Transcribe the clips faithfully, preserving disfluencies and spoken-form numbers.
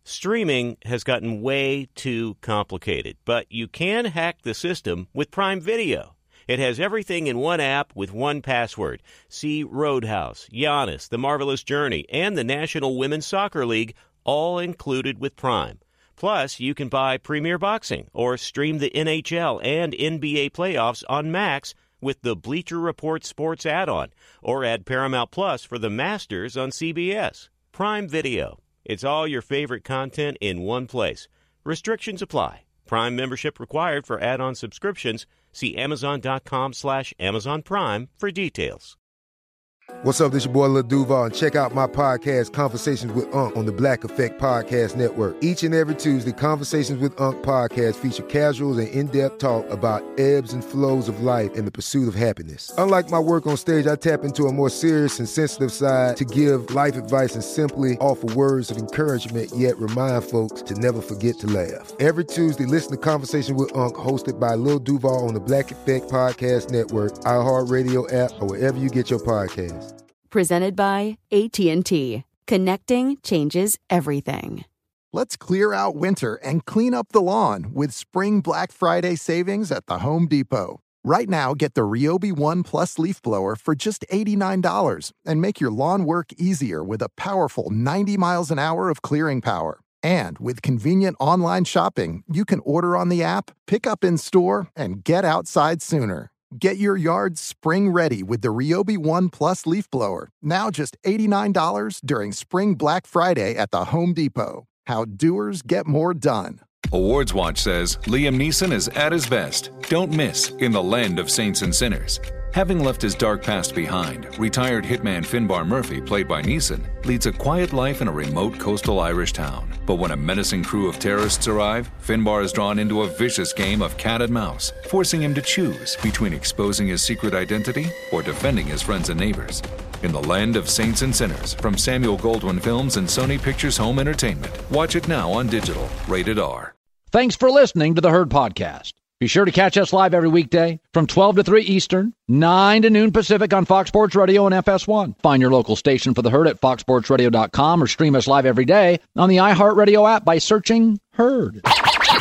Streaming has gotten way too complicated, but you can hack the system with Prime Video. It has everything in one app with one password. See Roadhouse, Giannis, The Marvelous Journey, and the National Women's Soccer League, all included with Prime. Plus, you can buy Premier Boxing or stream the N H L and N B A playoffs on Max with the Bleacher Report Sports add-on, or add Paramount Plus for the Masters on C B S. Prime Video. It's all your favorite content in one place. Restrictions apply. Prime membership required for add-on subscriptions. See Amazon.com slash Amazon Prime for details. What's up, this your boy Lil Duval, and check out my podcast, Conversations with Unc, on the Black Effect Podcast Network. Each and every Tuesday, Conversations with Unc podcast feature casual and in-depth talk about ebbs and flows of life and the pursuit of happiness. Unlike my work on stage, I tap into a more serious and sensitive side to give life advice and simply offer words of encouragement, yet remind folks to never forget to laugh. Every Tuesday, listen to Conversations with Unc, hosted by Lil Duval on the Black Effect Podcast Network, iHeartRadio app, or wherever you get your podcasts. Presented by A T and T. Connecting changes everything. Let's clear out winter and clean up the lawn with Spring Black Friday savings at the Home Depot. Right now, get the Ryobi One Plus leaf blower for just eighty-nine dollars and make your lawn work easier with a powerful ninety miles an hour of clearing power. And with convenient online shopping, you can order on the app, pick up in store, and get outside sooner. Get your yard spring ready with the Ryobi One Plus leaf blower. Now just eighty-nine dollars during Spring Black Friday at the Home Depot. How doers get more done. Awards Watch says Liam Neeson is at his best. Don't miss In the Land of Saints and Sinners. Having left his dark past behind, retired hitman Finbar Murphy, played by Neeson, leads a quiet life in a remote coastal Irish town. But when a menacing crew of terrorists arrive, Finbar is drawn into a vicious game of cat and mouse, forcing him to choose between exposing his secret identity or defending his friends and neighbors. In the Land of Saints and Sinners, from Samuel Goldwyn Films and Sony Pictures Home Entertainment. Watch it now on digital. Rated R. Thanks for listening to the Herd Podcast. Be sure to catch us live every weekday from twelve to three Eastern, nine to noon Pacific on Fox Sports Radio and F S one. Find your local station for the Herd at fox sports radio dot com or stream us live every day on the iHeartRadio app by searching Herd. Now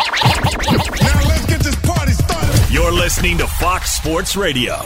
let's get this party started. You're listening to Fox Sports Radio.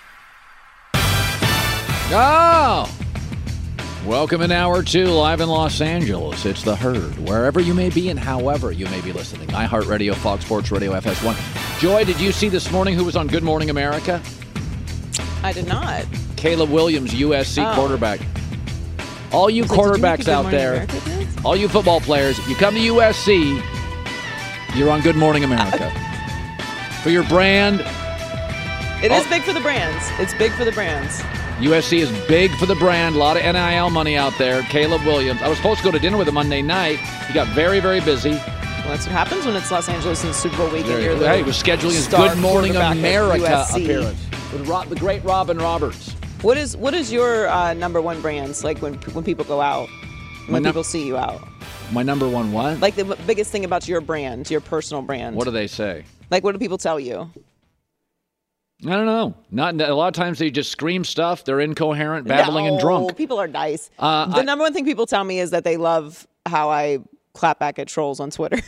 Oh! Welcome in hour two, live in Los Angeles. It's the Herd, wherever you may be and however you may be listening. iHeartRadio, Fox Sports Radio, F S one. Joy, did you see this morning who was on Good Morning America? I did not. Caleb Williams, U S C oh. quarterback. All you was quarterbacks like, out there, all you football players, you come to U S C, you're on Good Morning America. For your brand. It is big for the brands. It's big for the brands. U S C is big for the brand. A lot of N I L money out there. Caleb Williams. I was supposed to go to dinner with him Monday night. He got very, very busy. Well, that's what happens when it's Los Angeles and Super Bowl weekend. You're hey, he was scheduling his Good Morning America appearance with Ro- the great Robin Roberts. What is what is your uh, number one brands like when when people go out, when num- people see you out? My number one what? Like the biggest thing about your brand, your personal brand. What do they say? Like what do people tell you? I don't know. Not a lot of times they just scream stuff. They're incoherent, babbling, no, and drunk. People are nice. Uh, the I, number one thing people tell me is that they love how I clap back at trolls on Twitter.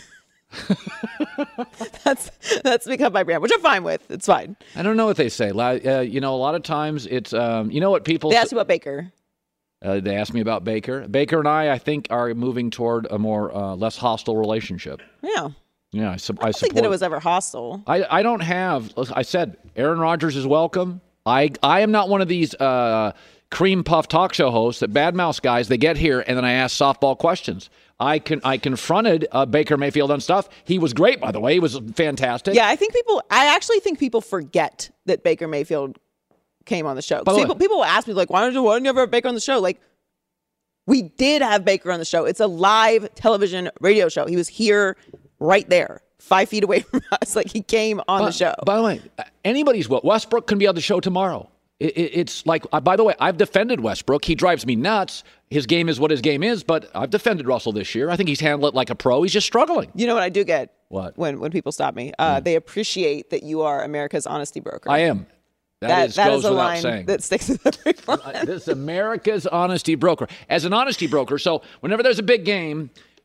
that's that's become my brand, which I'm fine with. It's fine. I don't know what they say. Uh, you know, a lot of times it's um, you know what people. They ask you about Baker. Uh, they asked me about Baker. Baker and I, I think, are moving toward a more uh, less hostile relationship. Yeah. Yeah, I, su- I don't I think that it was ever hostile. I, I don't have, I said, Aaron Rodgers is welcome. I I am not one of these uh, cream puff talk show hosts that badmouth guys. They get here and then I ask softball questions. I can I confronted uh, Baker Mayfield on stuff. He was great, by the way. He was fantastic. Yeah, I think people, I actually think people forget that Baker Mayfield came on the show. People, people will ask me, like, why don't you, why don't you ever have Baker on the show? Like, we did have Baker on the show. It's a live television radio show. He was here right there, five feet away from us. Like, he came on by, the show. By the way, anybody's well. Westbrook can be on the show tomorrow. It, it, it's like, uh, by the way, I've defended Westbrook. He drives me nuts. His game is what his game is, but I've defended Russell this year. I think he's handled it like a pro. He's just struggling. You know what I do get? What? When when people stop me. Uh, mm. They appreciate that you are America's honesty broker. I am. That, that, is, that goes is a without line saying. that sticks with everyone. This is America's honesty broker. As an honesty broker, so whenever there's a big game,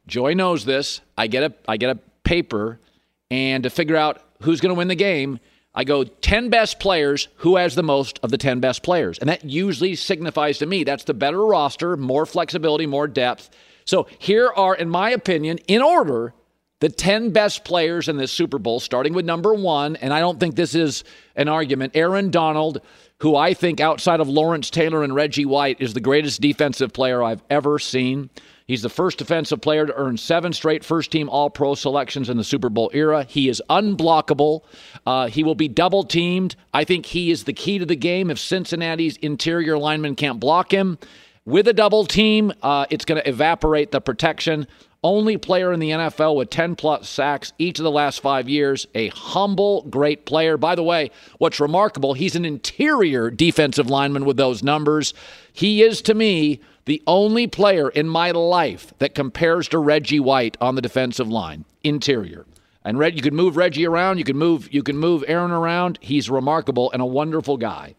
Joy knows this. I get a I get a paper, and to figure out who's going to win the game, I go ten best players, who has the most of the ten best players. And that usually signifies to me that's the better roster, more flexibility, more depth. So here are, in my opinion, in order, the ten best players in this Super Bowl, starting with number one, and I don't think this is an argument, Aaron Donald, who I think outside of Lawrence Taylor and Reggie White is the greatest defensive player I've ever seen. He's the first defensive player to earn seven straight first-team All-Pro selections in the Super Bowl era. He is unblockable. Uh, he will be double-teamed. I think he is the key to the game if Cincinnati's interior linemen can't block him. With a double team, uh, it's going to evaporate the protection. Only player in the N F L with ten-plus sacks each of the last five years. A humble, great player. By the way, what's remarkable, he's an interior defensive lineman with those numbers. He is, to me, the only player in my life that compares to Reggie White on the defensive line, interior. And Red, you can move Reggie around, you can move, you can move Aaron around. He's remarkable and a wonderful guy.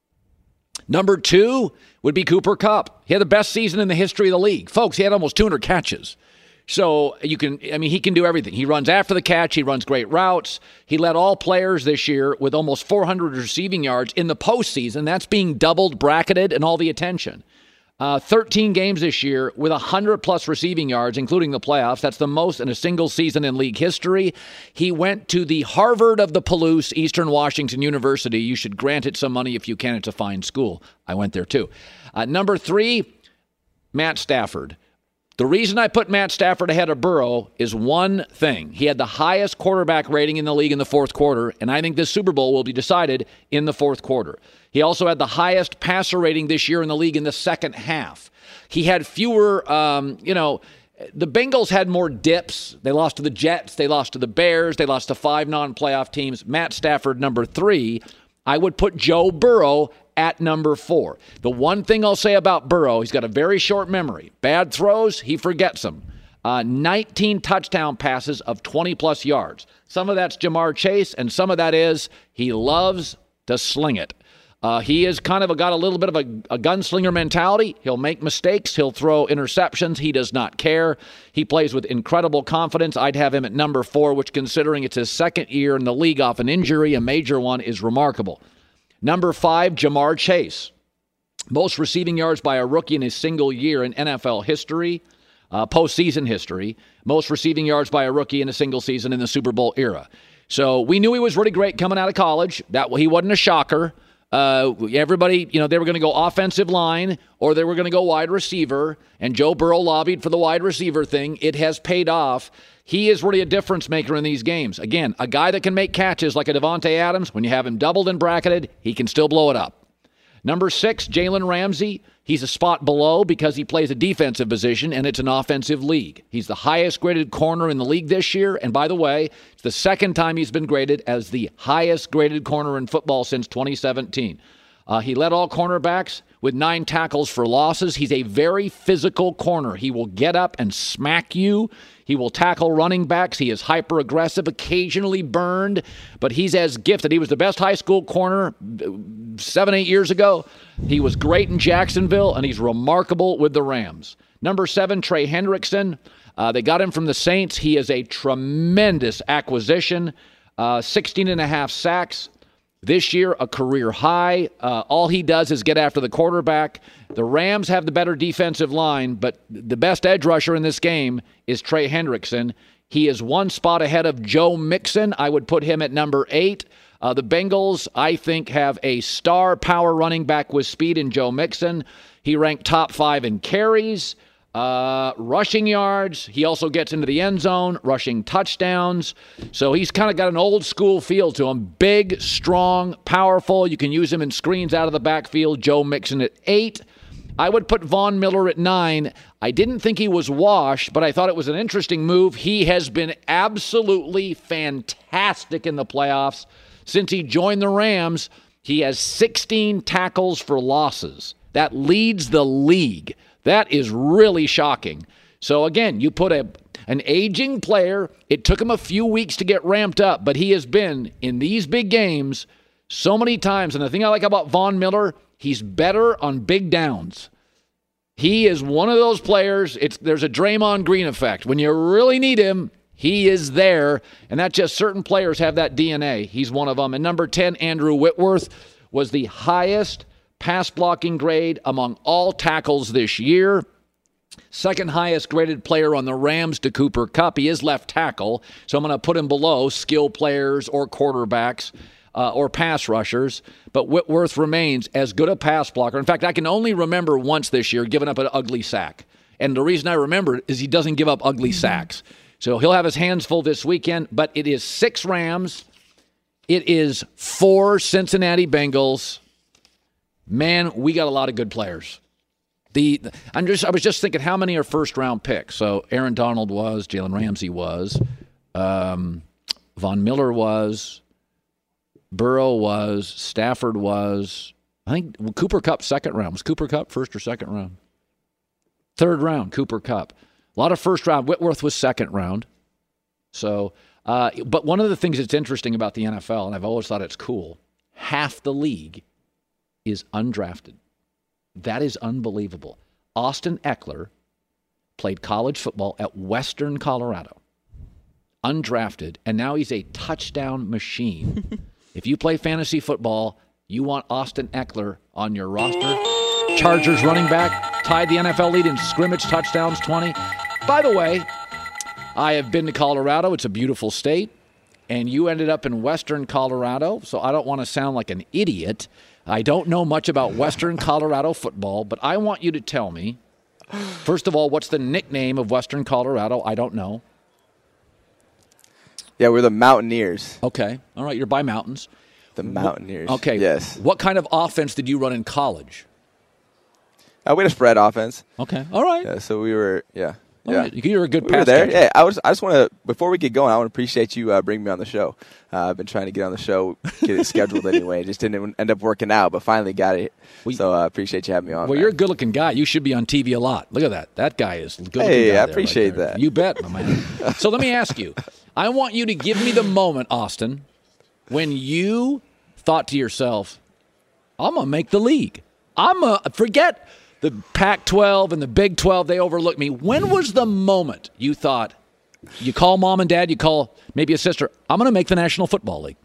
Number two would be Cooper Kupp. He had the best season in the history of the league. Folks, he had almost two hundred catches. So you can, I mean, he can do everything. He runs after the catch. He runs great routes. He led all players this year with almost four hundred receiving yards in the postseason. That's being doubled, bracketed, and all the attention. Uh, thirteen games this year with one hundred plus receiving yards, including the playoffs. That's the most in a single season in league history. He went to the Harvard of the Palouse, Eastern Washington University. You should grant it some money if you can. It's a fine school. I went there too. Uh, number three, Matt Stafford. The reason I put Matt Stafford ahead of Burrow is one thing. He had the highest quarterback rating in the league in the fourth quarter, and I think this Super Bowl will be decided in the fourth quarter. He also had the highest passer rating this year in the league in the second half. He had fewer, um, you know, the Bengals had more dips. They lost to the Jets. They lost to the Bears. They lost to five non-playoff teams. Matt Stafford, number three. I would put Joe Burrow at number four. The one thing I'll say about Burrow, he's got a very short memory. Bad throws, he forgets them. Uh, nineteen touchdown passes of twenty-plus yards. Some of that's Jamar Chase, and some of that is he loves to sling it. Uh, he has kind of a, got a little bit of a, a gunslinger mentality. He'll make mistakes. He'll throw interceptions. He does not care. He plays with incredible confidence. I'd have him at number four, which, considering it's his second year in the league off an injury, a major one, is remarkable. Number five, Jamar Chase. Most receiving yards by a rookie in a single year in N F L history, uh, postseason history. Most receiving yards by a rookie in a single season in the Super Bowl era. So we knew he was really great coming out of college. That he wasn't a shocker. Uh, everybody, you know, they were going to go offensive line or they were going to go wide receiver, and Joe Burrow lobbied for the wide receiver thing. It has paid off. He is really a difference maker in these games. Again, a guy that can make catches like a Devontae Adams. When you have him doubled and bracketed, he can still blow it up. Number six, Jalen Ramsey. He's a spot below because he plays a defensive position, and it's an offensive league. He's the highest-graded corner in the league this year, and by the way, it's the second time he's been graded as the highest-graded corner in football since twenty seventeen. Uh, he led all cornerbacks with nine tackles for losses. He's a very physical corner. He will get up and smack you. He will tackle running backs. He is hyper-aggressive, occasionally burned, but he's as gifted. He was the best high school corner seven, eight years ago. He was great in Jacksonville, and he's remarkable with the Rams. Number seven, Trey Hendrickson. Uh, they got him from the Saints. He is a tremendous acquisition. Uh, sixteen and a half sacks. This year, a career high. Uh, all he does is get after the quarterback. The Rams have the better defensive line, but the best edge rusher in this game is Trey Hendrickson. He is one spot ahead of Joe Mixon. I would put him at number eight. Uh, the Bengals, I think, have a star power running back with speed in Joe Mixon. He ranked top five in carries. Uh, rushing yards. He also gets into the end zone, rushing touchdowns. So he's kind of got an old school feel to him. Big, strong, powerful. You can use him in screens out of the backfield. Joe Mixon at eight. I would put Von Miller at nine. I didn't think he was washed, but I thought it was an interesting move. He has been absolutely fantastic in the playoffs. Since he joined the Rams, he has sixteen tackles for losses. That leads the league. That is really shocking. So, again, you put a an aging player. It took him a few weeks to get ramped up, but he has been in these big games so many times. And the thing I like about Von Miller, he's better on big downs. He is one of those players. It's there's a Draymond Green effect. When you really need him, he is there, and that just certain players have that D N A. He's one of them. And number ten, Andrew Whitworth, was the highest pass blocking grade among all tackles this year. Second highest graded player on the Rams to Cooper Kupp. He is left tackle, so I'm going to put him below skill players or quarterbacks uh, or pass rushers. But Whitworth remains as good a pass blocker. In fact, I can only remember once this year giving up an ugly sack. And the reason I remember it is he doesn't give up ugly sacks. So he'll have his hands full this weekend, but it is six Rams. It is four Cincinnati Bengals. Man, we got a lot of good players. The I'm just I was just thinking, how many are first round picks? So Aaron Donald was, Jalen Ramsey was, um, Von Miller was, Burrow was, Stafford was. I think Cooper Kupp second round. Was Cooper Kupp first or second round? Third round, Cooper Kupp. A lot of first round. Whitworth was second round. So, uh, but one of the things that's interesting about the N F L, and I've always thought it's cool, half the league is undrafted. That is unbelievable. Austin Eckler played college football at Western Colorado, undrafted, and now he's a touchdown machine. If you play fantasy football, you want Austin Eckler on your roster. Chargers running back tied the N F L lead in scrimmage touchdowns, twenty. By the way, I have been to Colorado. It's a beautiful state. And you ended up in Western Colorado, so I don't want to sound like an idiot. I don't know much about Western Colorado football, but I want you to tell me, first of all, what's the nickname of Western Colorado? I don't know. Yeah, we're the Mountaineers. Okay. All right, you're by mountains. The Mountaineers. Okay. Yes. What kind of offense did you run in college? Uh, we had a spread offense. Okay. All right. Yeah, so we were, yeah. All yeah. right. You're a good we pass were there. catcher. Yeah, I, was, I just want to, before we get going, I want to appreciate you uh, bringing me on the show. Uh, I've been trying to get on the show, get it scheduled anyway. Just didn't end up working out, but finally got it. Well, so I uh, appreciate you having me on. Well, man. you're a good-looking guy. You should be on T V a lot. Look at that. That guy is a good-looking hey, guy. Hey, I there, appreciate right there. that. You bet, my man. So let me ask you. I want you to give me the moment, Austin, when you thought to yourself, I'm going to make the league. I'm a forget the Pac twelve and the Big twelve, they overlooked me. When was the moment you thought, you call mom and dad, you call maybe a sister, I'm going to make the National Football League?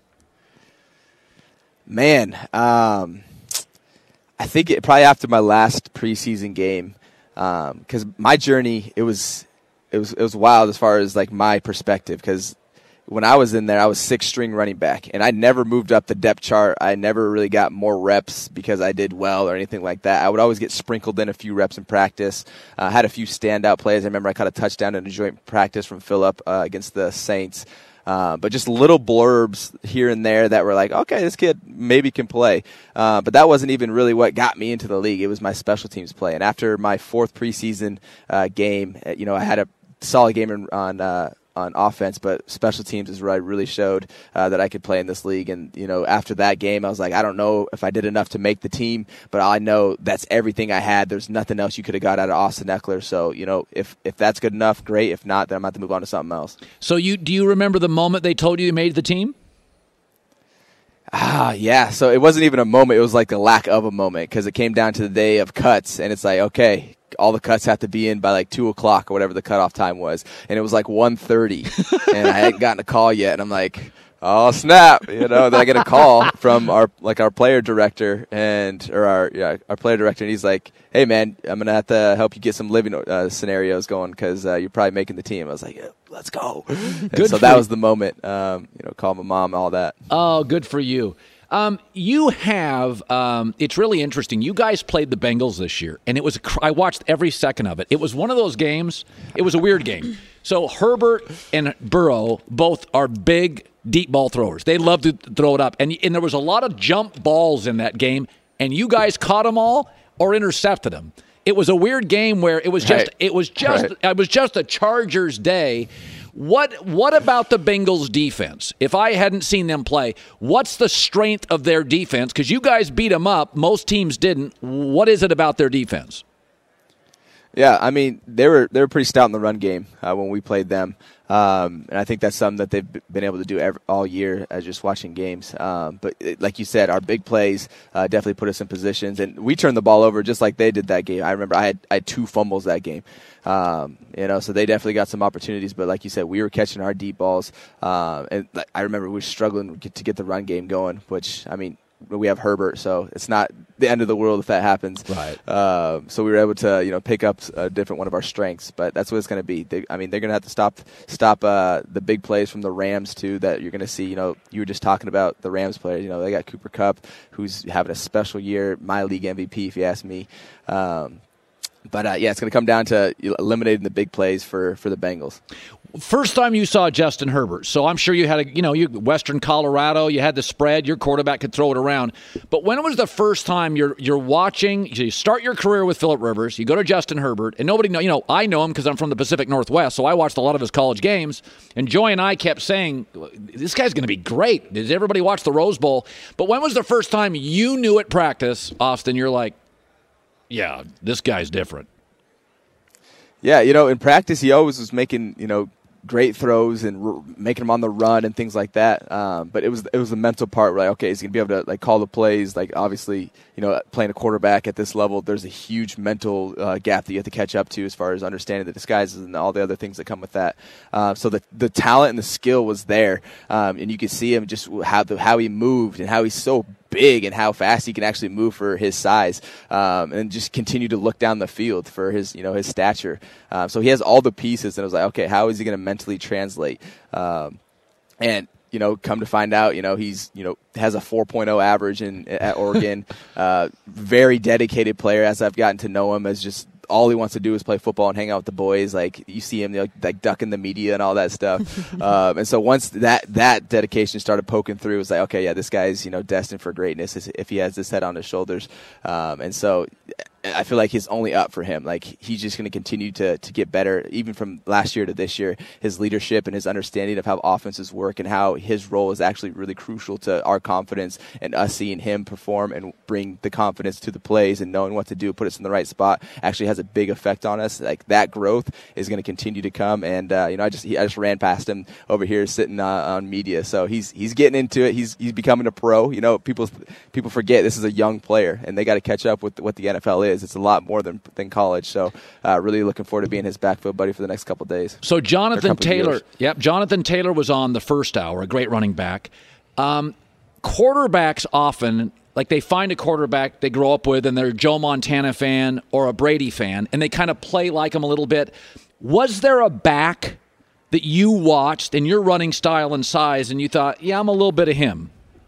Man, um, I think it, probably after my last preseason game, because um, my journey, it was, it was it was wild as far as like my perspective, because when I was in there, I was sixth string running back, and I never moved up the depth chart. I never really got more reps because I did well or anything like that. I would always get sprinkled in a few reps in practice. I uh, had a few standout plays. I remember I caught a touchdown in a joint practice from Phillip uh, against the Saints. Uh, but just little blurbs here and there that were like, okay, this kid maybe can play. Uh, but that wasn't even really what got me into the league. It was my special teams play. And after my fourth preseason uh, game, you know, I had a solid game on uh, on offense, but special teams is where I really showed uh, that I could play in this league. And, you know, after that game, I was like, I don't know if I did enough to make the team, but I know that's everything I had. There's nothing else you could have got out of Austin Eckler. So, you know, if, if that's good enough, great. If not, then I'm going to have to move on to something else. So you do you remember the moment they told you you made the team? Ah, yeah. So it wasn't even a moment. It was like the lack of a moment, because it came down to the day of cuts, and it's like, okay, all the cuts have to be in by like two o'clock or whatever the cutoff time was. And it was like one thirty, and I hadn't gotten a call yet. And I'm like, oh, snap. You know, then I get a call from our, like our player director and, or our, yeah, our player director. And he's like, hey man, I'm going to have to help you get some living uh, scenarios going, because uh, you're probably making the team. I was like, yeah, let's go. And so that was the moment, um, you know, call my mom, all that. Oh, good for you. Um, you have, um, it's really interesting. You guys played the Bengals this year, and it was, I watched every second of it. It was one of those games, it was a weird game. So Herbert and Burrow both are big, deep ball throwers. They love to throw it up. And, and there was a lot of jump balls in that game, and you guys caught them all or intercepted them. It was a weird game where it was just, right. it was just, right. it was just a Chargers day. What what about the Bengals defense? If I hadn't seen them play, what's the strength of their defense? Because you guys beat them up. Most teams didn't. What is it about their defense? Yeah, I mean, they were they were pretty stout in the run game uh, when we played them. Um, and I think that's something that they've been able to do every, all year as just watching games. Um, but it, like you said, our big plays uh, definitely put us in positions. And we turned the ball over just like they did that game. I remember I had, I had two fumbles that game. Um, you know, so they definitely got some opportunities. But like you said, we were catching our deep balls. Uh, and I remember we were struggling to get the run game going, which, I mean, we have Herbert, so it's not the end of the world if that happens. Right. Uh, so we were able to, you know, pick up a different one of our strengths, but that's what it's going to be. They, I mean, they're going to have to stop stop uh, the big plays from the Rams too. That you're going to see. You know, you were just talking about the Rams players. You know, they got Cooper Kupp, who's having a special year, my league M V P, if you ask me. Um, But, uh, yeah, it's going to come down to eliminating the big plays for, for the Bengals. First time you saw Justin Herbert, so I'm sure you had a, you know, you Western Colorado, you had the spread, your quarterback could throw it around. But when was the first time you're you're watching, you start your career with Phillip Rivers, you go to Justin Herbert, and nobody know, you know, I know him because I'm from the Pacific Northwest, so I watched a lot of his college games, and Joy and I kept saying, this guy's going to be great. Did everybody watch the Rose Bowl? But when was the first time you knew at practice, Austin, you're like, yeah, this guy's different? Yeah, you know, in practice, he always was making, you know, great throws and r- making them on the run and things like that. Um, but it was it was the mental part where, like, okay, he's going to be able to, like, call the plays. Like, obviously, you know, playing a quarterback at this level, there's a huge mental uh, gap that you have to catch up to as far as understanding the disguises and all the other things that come with that. Uh, so the the talent and the skill was there. Um, and you could see him just how, the, how he moved and how he's so big and how fast he can actually move for his size, um, and just continue to look down the field for his, you know, his stature. Um, so he has all the pieces, and I was like, okay, how is he going to mentally translate? Um, and you know, come to find out, you know, he's, you know, has a four point oh average in at Oregon. uh, very dedicated player, as I've gotten to know him, as just all he wants to do is play football and hang out with the boys. Like, you see him, you know, like ducking the media and all that stuff. um, and so once that that dedication started poking through, it was like, okay, yeah, this guy's, you know, destined for greatness if he has this head on his shoulders. Um, and so I feel like it's only up for him. Like, he's just going to continue to to get better, even from last year to this year. His leadership and his understanding of how offenses work and how his role is actually really crucial to our confidence and us seeing him perform and bring the confidence to the plays and knowing what to do, put us in the right spot, actually has a big effect on us. Like, that growth is going to continue to come. And uh, you know, I just he, I just ran past him over here sitting uh, on media, so he's he's getting into it. He's he's becoming a pro. You know, people people forget this is a young player, and they got to catch up with what the N F L is. It's a lot more than than college. So uh, really looking forward to being his backfield buddy for the next couple of days. So Jonathan Taylor, yep, Jonathan Taylor was on the first hour, a great running back. Um, quarterbacks often, like, they find a quarterback they grow up with and they're a Joe Montana fan or a Brady fan, and they kind of play like him a little bit. Was there a back that you watched in your running style and size and you thought, yeah, I'm a little bit of him?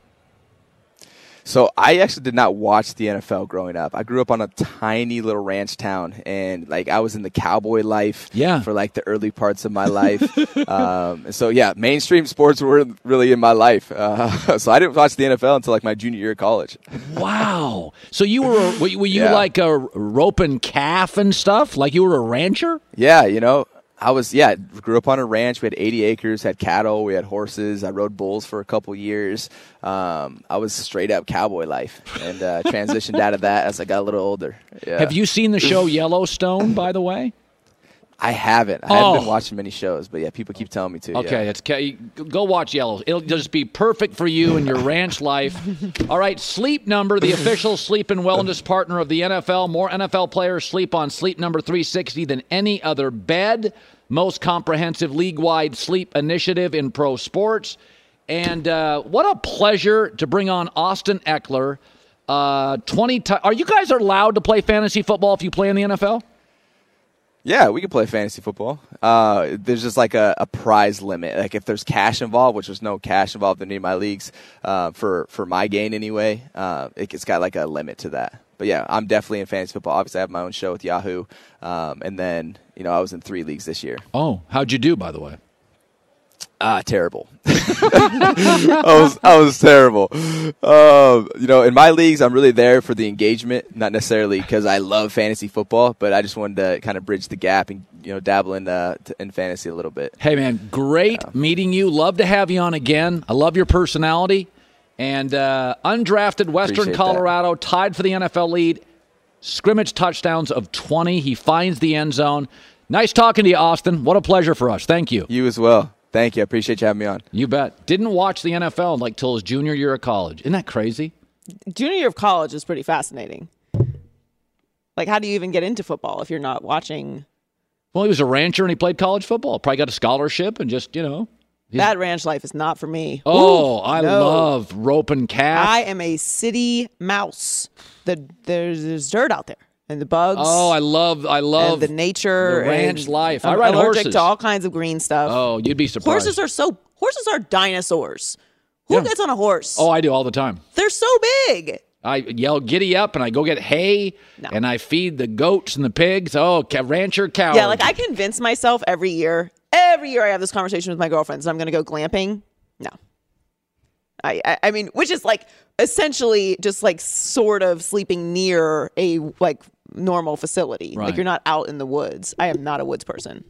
So I actually did not watch the N F L growing up. I grew up on a tiny little ranch town, and like I was in the cowboy life yeah. for like the early parts of my life. um, so yeah, mainstream sports were really in my life. Uh, so I didn't watch the N F L until like my junior year of college. Wow. So you were were you yeah. like a roping calf and stuff? Like you were a rancher? Yeah, you know. I was, yeah, grew up on a ranch. We had eighty acres, had cattle, we had horses. I rode bulls for a couple years. Um, I was straight up cowboy life, and uh, transitioned out of that as I got a little older. Yeah. Have you seen the show Yellowstone, by the way? I haven't. I oh. haven't been watching many shows, but yeah, people keep telling me to. Okay, yeah. it's go watch Yellow. It'll just be perfect for you and your ranch life. All right, Sleep Number, the official sleep and wellness partner of the N F L. More N F L players sleep on Sleep Number three sixty than any other bed. Most comprehensive league-wide sleep initiative in pro sports. And uh, what a pleasure to bring on Austin Ekeler. Uh, twenty. T- Are you guys allowed to play fantasy football if you play in the N F L? Yeah, we can play fantasy football. Uh, there's just like a, a prize limit. Like if there's cash involved, which there's no cash involved in any of my leagues, uh, for, for my gain anyway, uh, it, it's got like a limit to that. But yeah, I'm definitely in fantasy football. Obviously, I have my own show with Yahoo. Um, and then, you know, I was in three leagues this year. Oh, how'd you do, by the way? Ah, uh, terrible. I was I was terrible. Uh, you know, in my leagues, I'm really there for the engagement, not necessarily because I love fantasy football, but I just wanted to kind of bridge the gap and, you know, dabble in uh, in fantasy a little bit. Hey, man, great yeah. meeting you. Love to have you on again. I love your personality. And uh, undrafted Western Appreciate Colorado, that. tied for the N F L lead. Scrimmage touchdowns of twenty. He finds the end zone. Nice talking to you, Austin. What a pleasure for us. Thank you. You as well. Thank you. I appreciate you having me on. You bet. Didn't watch the N F L like till his junior year of college. Isn't that crazy? Junior year of college is pretty fascinating. Like, how do you even get into football if you're not watching? Well, he was a rancher and he played college football. Probably got a scholarship and just, you know. That ranch life is not for me. Oh, Ooh, I no. love roping calf. I am a city mouse. The, there's, there's dirt out there and the bugs. Oh, I love I love and the nature. The ranch and life. I I'm ride allergic horses. to all kinds of green stuff. Oh, you'd be surprised. Horses are so horses are dinosaurs. Who Yeah. gets on a horse? Oh, I do all the time. They're so big. I yell giddy up and I go get hay No. and I feed the goats and the pigs. Oh, ca- rancher cow. Yeah, like I convince myself every year. Every year I have this conversation with my girlfriends. I'm going to go glamping. No. I, I I mean, which is like essentially just like sort of sleeping near a like normal facility. Right. Like you're not out in the woods. I am not a woods person.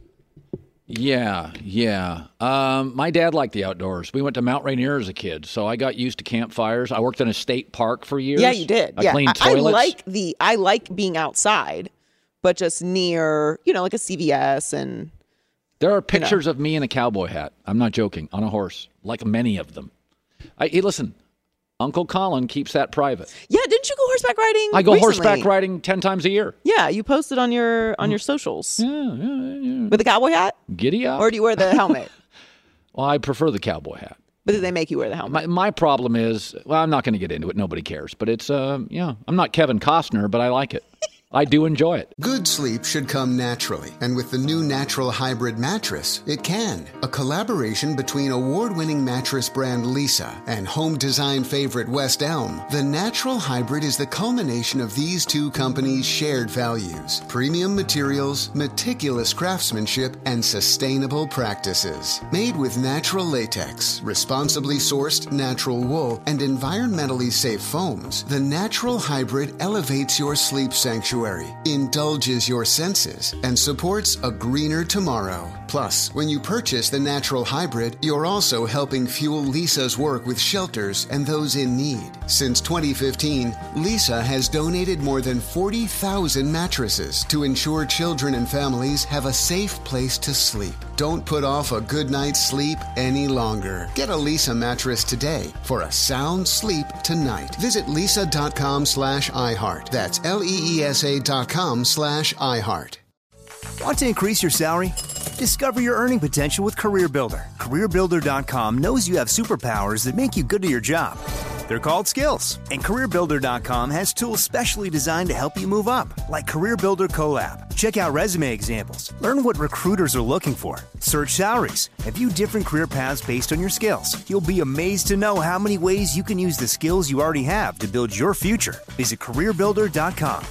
Yeah, yeah. Um, my dad liked the outdoors. We went to Mount Rainier as a kid, so I got used to campfires. I worked in a state park for years. Yeah, you did. I yeah. cleaned I, I toilets. like the I like being outside, but just near, you know, like a C V S and There are pictures of me in a cowboy hat. I'm not joking. On a horse, like many of them. I hey, listen. Uncle Colin keeps that private. Yeah, didn't you go horseback riding? I go recently? horseback riding ten times a year. Yeah, you posted on your on your socials. Yeah, yeah, yeah. With a cowboy hat? Giddy up. Or do you wear the helmet? Well, I prefer the cowboy hat. But did they make you wear the helmet? My my problem is, well, I'm not going to get into it. Nobody cares. But it's, uh, yeah, I'm not Kevin Costner, but I like it. I do enjoy it. Good sleep should come naturally, and with the new Natural Hybrid mattress, it can. A collaboration between award-winning mattress brand Lisa and home design favorite West Elm, the Natural Hybrid is the culmination of these two companies' shared values: premium materials, meticulous craftsmanship, and sustainable practices. Made with natural latex, responsibly sourced natural wool, and environmentally safe foams, the Natural Hybrid elevates your sleep sanctuary, indulges your senses, and supports a greener tomorrow. Plus, when you purchase the Natural Hybrid, you're also helping fuel Lisa's work with shelters and those in need. Since twenty fifteen, Lisa has donated more than forty thousand mattresses to ensure children and families have a safe place to sleep. Don't put off a good night's sleep any longer. Get a Lisa mattress today for a sound sleep tonight. Visit lisa.com slash iHeart. That's L-E-E-S-A dot com slash iHeart. Want to increase your salary? Discover your earning potential with CareerBuilder. CareerBuilder dot com knows you have superpowers that make you good at your job. They're called skills. And CareerBuilder dot com has tools specially designed to help you move up, like CareerBuilder Collab. Check out resume examples. Learn what recruiters are looking for. Search salaries. And view different career paths based on your skills. You'll be amazed to know how many ways you can use the skills you already have to build your future. Visit CareerBuilder dot com.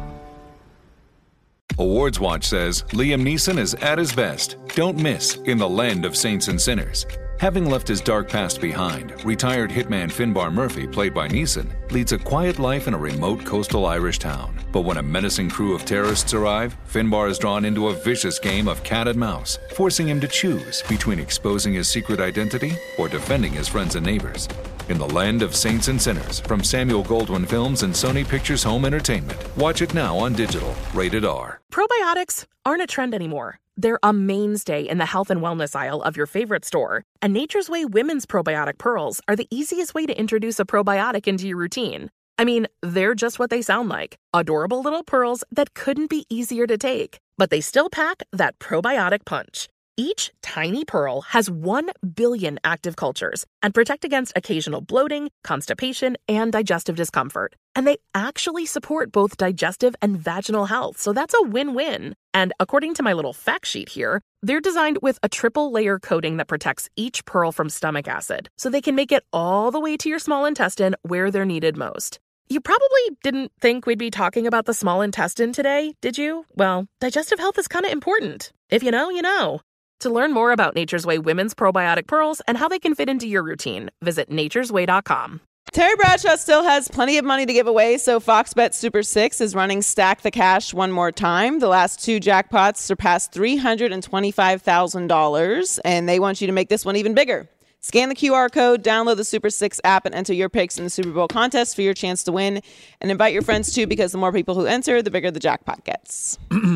Awards Watch says Liam Neeson is at his best. Don't miss in the land of saints and sinners. Having left his dark past behind, retired hitman Finbar Murphy, played by Neeson, leads a quiet life in a remote coastal Irish town. But when a menacing crew of terrorists arrive, Finbar is drawn into a vicious game of cat and mouse, forcing him to choose between exposing his secret identity or defending his friends and neighbors. In the land of saints and sinners, from Samuel Goldwyn Films and Sony Pictures Home Entertainment. Watch it now on digital. Rated R. Probiotics aren't a trend anymore. They're a mainstay in the health and wellness aisle of your favorite store. And Nature's Way Women's Probiotic Pearls are the easiest way to introduce a probiotic into your routine. I mean, they're just what they sound like. Adorable little pearls that couldn't be easier to take. But they still pack that probiotic punch. Each tiny pearl has one billion active cultures and protect against occasional bloating, constipation, and digestive discomfort. And they actually support both digestive and vaginal health, so that's a win-win. And according to my little fact sheet here, they're designed with a triple-layer coating that protects each pearl from stomach acid, so they can make it all the way to your small intestine where they're needed most. You probably didn't think we'd be talking about the small intestine today, did you? Well, digestive health is kind of important. If you know, you know. To learn more about Nature's Way Women's Probiotic Pearls and how they can fit into your routine, visit natures way dot com. Terry Bradshaw still has plenty of money to give away, so Fox Bet Super six is running Stack the Cash one more time. The last two jackpots surpassed three hundred twenty-five thousand dollars, and they want you to make this one even bigger. Scan the Q R code, download the Super Six app, and enter your picks in the Super Bowl contest for your chance to win. And invite your friends, too, because the more people who enter, the bigger the jackpot gets.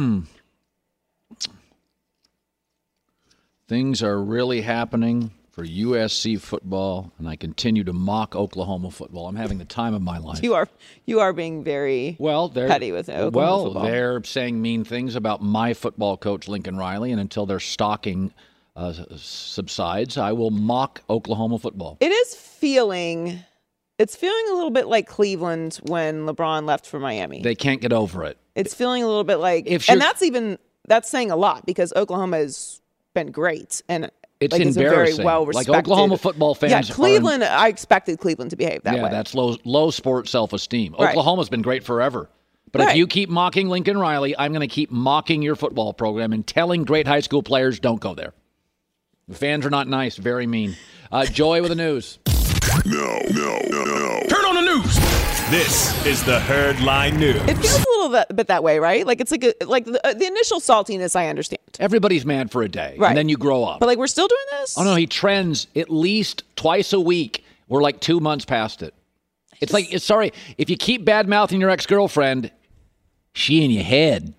Things are really happening for U S C football, and I continue to mock Oklahoma football. I'm having the time of my life. You are you are being very well, they're, petty with Oklahoma well, football. Well, they're saying mean things about my football coach, Lincoln Riley, and until their stalking uh, subsides, I will mock Oklahoma football. It is feeling, it's feeling a little bit like Cleveland when LeBron left for Miami. They can't get over it. It's feeling a little bit like, if and that's even, that's saying a lot because Oklahoma has been great and It's like, embarrassing. It's very well like respected. Oklahoma football fans. Yeah, Cleveland. Are in, I expected Cleveland to behave that yeah, way. Yeah, that's low, low sport self-esteem. Right. Oklahoma's been great forever. But right. if you keep mocking Lincoln Riley, I'm going to keep mocking your football program and telling great high school players don't go there. The fans are not nice, very mean. Uh, Joy with the news. No, no, no, no. Turn on the news. This is the Herd Line News. It feels a little bit, bit that way, right? Like it's like a, like the, uh, the initial saltiness. I understand. Everybody's mad for a day, right. and then you grow up. But like we're still doing this. Oh no, he trends at least twice a week. We're like two months past it. It's just, like it's sorry if you keep bad mouthing your ex girlfriend. She in your head.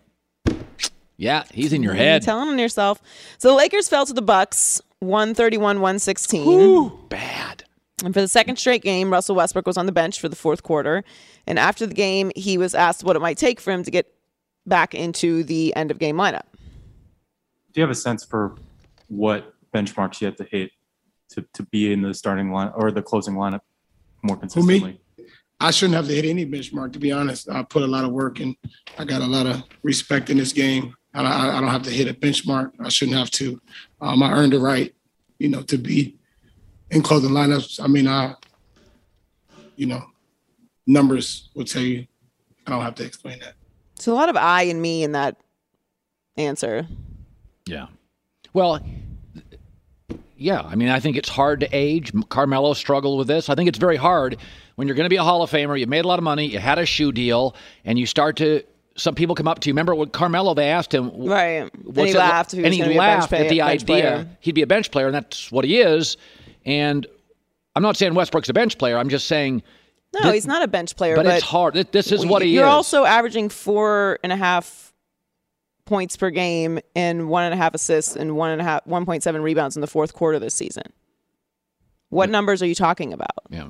Yeah, he's in your head. You're telling on yourself. So the Lakers fell to the Bucks, one thirty-one to one sixteen. Ooh, bad. And for the second straight game, Russell Westbrook was on the bench for the fourth quarter. And after the game, he was asked what it might take for him to get back into the end-of-game lineup. Do you have a sense for what benchmarks you have to hit to, to be in the starting line or the closing lineup more consistently? For me, I shouldn't have to hit any benchmark, to be honest. I put a lot of work in. I got a lot of respect in this game. I, I, I don't have to hit a benchmark. I shouldn't have to. Um, I earned the right, you know, to be in closing lineups. I mean, I, you know, numbers will tell you. I don't have to explain that. So a lot of I and me in that answer. Yeah. Well, yeah. I mean, I think it's hard to age. Carmelo struggled with this. I think it's very hard when you're going to be a Hall of Famer. You made a lot of money. You had a shoe deal, and you start to. Some people come up to you. Remember with Carmelo, they asked him. Right. And he laughed. He and he laughed at the idea player. He'd be a bench player, and that's what he is. And I'm not saying Westbrook's a bench player. I'm just saying. No, this, he's not a bench player. But, but it's hard. This is what he you're is. You're also averaging four and a half points per game and one and a half assists and one and a half, one point seven rebounds in the fourth quarter this season. What yeah. numbers are you talking about? Yeah.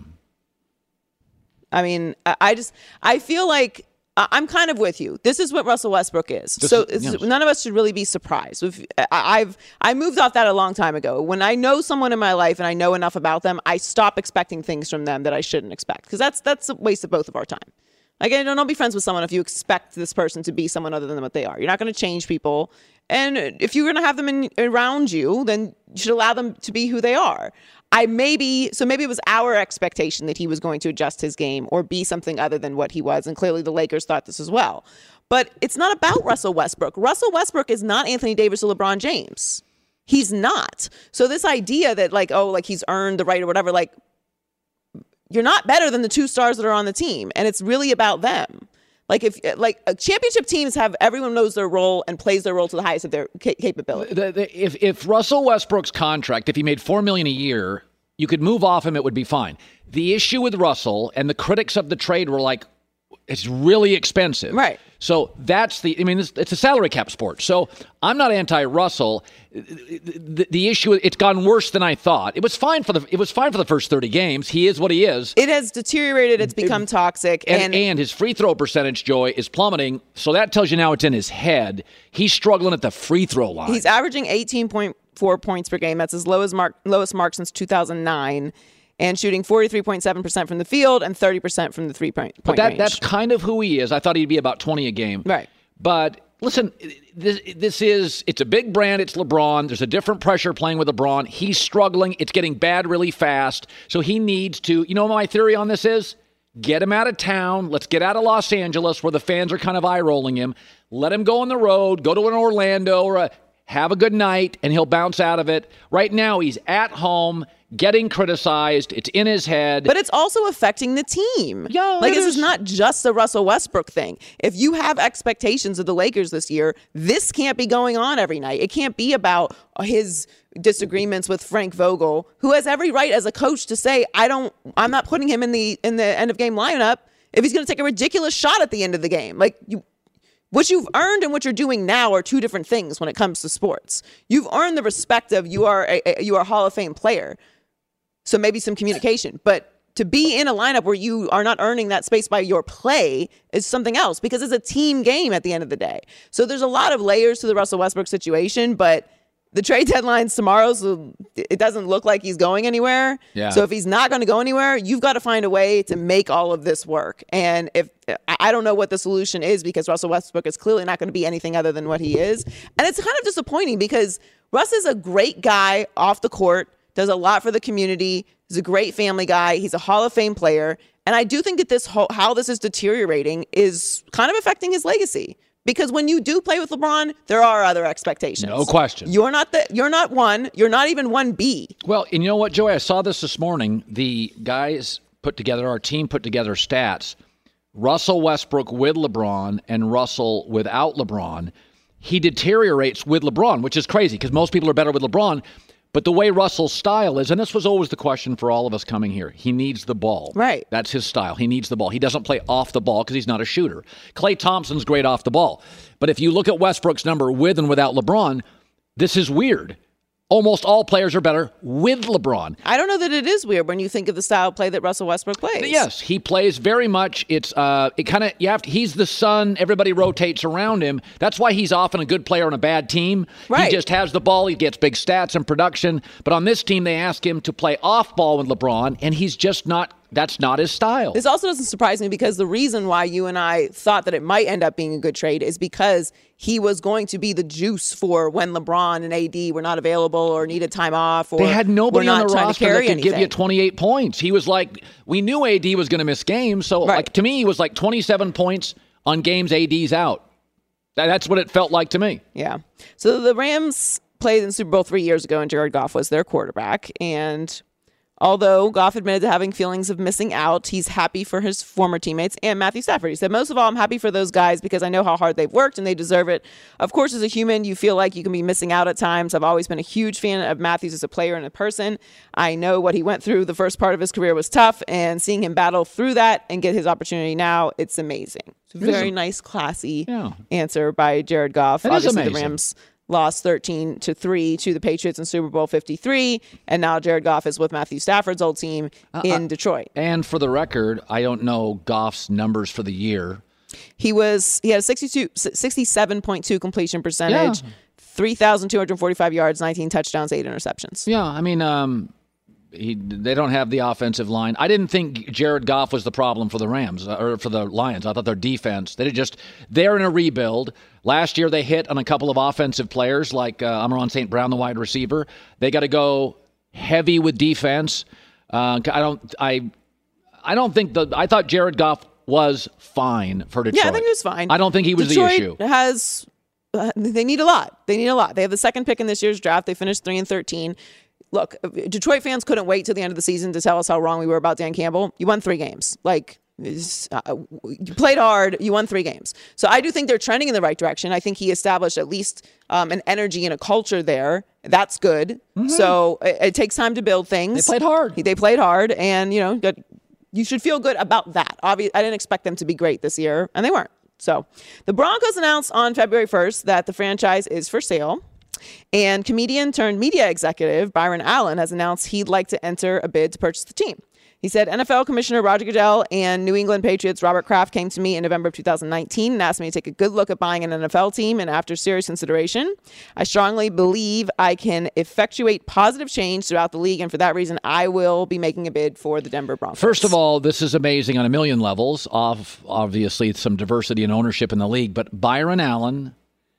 I mean, I, I just, I feel like I'm kind of with you. This is what Russell Westbrook is. This so is, yes. none of us should really be surprised. If, I've I moved off that a long time ago. When I know someone in my life and I know enough about them, I stop expecting things from them that I shouldn't expect because that's that's a waste of both of our time. Like, I don't, don't be friends with someone if you expect this person to be someone other than what they are. You're not going to change people. And if you're going to have them in, around you, then you should allow them to be who they are. I maybe, so maybe it was our expectation that he was going to adjust his game or be something other than what he was. And clearly the Lakers thought this as well. But it's not about Russell Westbrook. Russell Westbrook is not Anthony Davis or LeBron James. He's not. So this idea that like, oh, like he's earned the right or whatever, like you're not better than the two stars that are on the team. And it's really about them. Like if like championship teams have everyone knows their role and plays their role to the highest of their ca- capability. The, the, if if Russell Westbrook's contract, if he made four million dollars a year, you could move off him, it would be fine. The issue with Russell and the critics of the trade were like, it's really expensive. Right. So that's the, I mean, it's, it's a salary cap sport. So I'm not anti-Russell. The, the issue, it's gone worse than I thought. It was fine for the, it was fine for the first thirty games. He is what he is. It has deteriorated. It's become it, toxic. And, and, and his free throw percentage, Joy, is plummeting. So that tells you now it's in his head. He's struggling at the free throw line. He's averaging eighteen point four points per game. That's his lowest mark, lowest mark since two thousand nine. And shooting forty-three point seven percent from the field and thirty percent from the three-point range. But that, that's kind of who he is. I thought he'd be about twenty a game. Right. But listen, this, this is, it's a big brand. It's LeBron. There's a different pressure playing with LeBron. He's struggling. It's getting bad really fast. So he needs to, you know what my theory on this is? Get him out of town. Let's get out of Los Angeles where the fans are kind of eye-rolling him. Let him go on the road. Go to an Orlando or a, have a good night, and he'll bounce out of it. Right now, he's at home, getting criticized. It's in his head. But it's also affecting the team. Yeah, like, it this is. is not just a Russell Westbrook thing. If you have expectations of the Lakers this year, this can't be going on every night. It can't be about his disagreements with Frank Vogel, who has every right as a coach to say, I don't, I'm not putting him in the in the end of game lineup if he's going to take a ridiculous shot at the end of the game. Like, you, what you've earned and what you're doing now are two different things when it comes to sports. You've earned the respect of you are a, a you are a Hall of Fame player. So maybe some communication, but to be in a lineup where you are not earning that space by your play is something else, because it's a team game at the end of the day. So there's a lot of layers to the Russell Westbrook situation, but the trade deadline's tomorrow, so it doesn't look like he's going anywhere. Yeah. So if he's not going to go anywhere, you've got to find a way to make all of this work. And if I don't know what the solution is, because Russell Westbrook is clearly not going to be anything other than what he is. And it's kind of disappointing because Russ is a great guy off the court, does a lot for the community. He's a great family guy. He's a Hall of Fame player. And I do think that this whole, how this is deteriorating is kind of affecting his legacy. Because when you do play with LeBron, there are other expectations. No question. You're not the, you're not one. You're not even one B. Well, and you know what, Joey? I saw this this morning. The guys put together, our team put together stats. Russell Westbrook with LeBron and Russell without LeBron. He deteriorates with LeBron, which is crazy because most people are better with LeBron. But the way Russell's style is, and this was always the question for all of us coming here, he needs the ball. Right. That's his style. He needs the ball. He doesn't play off the ball because he's not a shooter. Klay Thompson's great off the ball. But if you look at Westbrook's number with and without LeBron, this is weird. Almost all players are better with LeBron. I don't know that it is weird when you think of the style of play that Russell Westbrook plays. Yes, he plays very much. It's uh, it kind of you have to, he's the sun. Everybody rotates around him. That's why he's often a good player on a bad team. Right. He just has the ball. He gets big stats and production. But on this team, they ask him to play off ball with LeBron, and he's just not. That's not his style. This also doesn't surprise me because the reason why you and I thought that it might end up being a good trade is because he was going to be the juice for when LeBron and A D were not available or needed time off. Or they had nobody on the roster that could anything. give you twenty-eight points. He was like, we knew A D was going to miss games. So right. like to me, he was like twenty-seven points on games A D's out. That's what it felt like to me. Yeah. So the Rams played in Super Bowl three years ago, and Jared Goff was their quarterback. And although Goff admitted to having feelings of missing out, he's happy for his former teammates and Matthew Stafford. He said, most of all, I'm happy for those guys because I know how hard they've worked and they deserve it. Of course, as a human, you feel like you can be missing out at times. I've always been a huge fan of Matthews as a player and a person. I know what he went through. The first part of his career was tough, and seeing him battle through that and get his opportunity now, it's amazing. It's a very nice, classy yeah. answer by Jared Goff. That Obviously, is amazing. The Rams lost thirteen to three to the Patriots in Super Bowl fifty-three, and now Jared Goff is with Matthew Stafford's old team uh, in uh, Detroit. And for the record, I don't know Goff's numbers for the year. He was he had a sixty-two, sixty-seven point two completion percentage, yeah. three thousand two hundred forty-five yards, nineteen touchdowns, eight interceptions. Yeah, I mean, um, he, they don't have the offensive line. I didn't think Jared Goff was the problem for the Rams uh, or for the Lions. I thought their defense, they just they're in a rebuild. Last year they hit on a couple of offensive players like uh, Amon-Ra Saint Brown, the wide receiver. They got to go heavy with defense. Uh, I don't I I don't think the I thought Jared Goff was fine for Detroit. Yeah, I think he was fine. I don't think he was Detroit the issue. Has uh, they need a lot. They need a lot. They have the second pick in this year's draft. They finished three and thirteen. Look, Detroit fans couldn't wait till the end of the season to tell us how wrong we were about Dan Campbell. You won three games. Like, uh, you played hard. You won three games. So I do think they're trending in the right direction. I think he established at least um, an energy and a culture there. That's good. Mm-hmm. So it, it takes time to build things. They played hard. They played hard, and, you know, you should feel good about that. Obviously, I didn't expect them to be great this year, and they weren't. So the Broncos announced on February first that the franchise is for sale. And comedian turned media executive Byron Allen has announced he'd like to enter a bid to purchase the team. He said, N F L Commissioner Roger Goodell and New England Patriots Robert Kraft came to me in November of two thousand nineteen and asked me to take a good look at buying an N F L team. And after serious consideration, I strongly believe I can effectuate positive change throughout the league. And for that reason, I will be making a bid for the Denver Broncos. First of all, this is amazing on a million levels. Off, obviously, some diversity and ownership in the league. But Byron Allen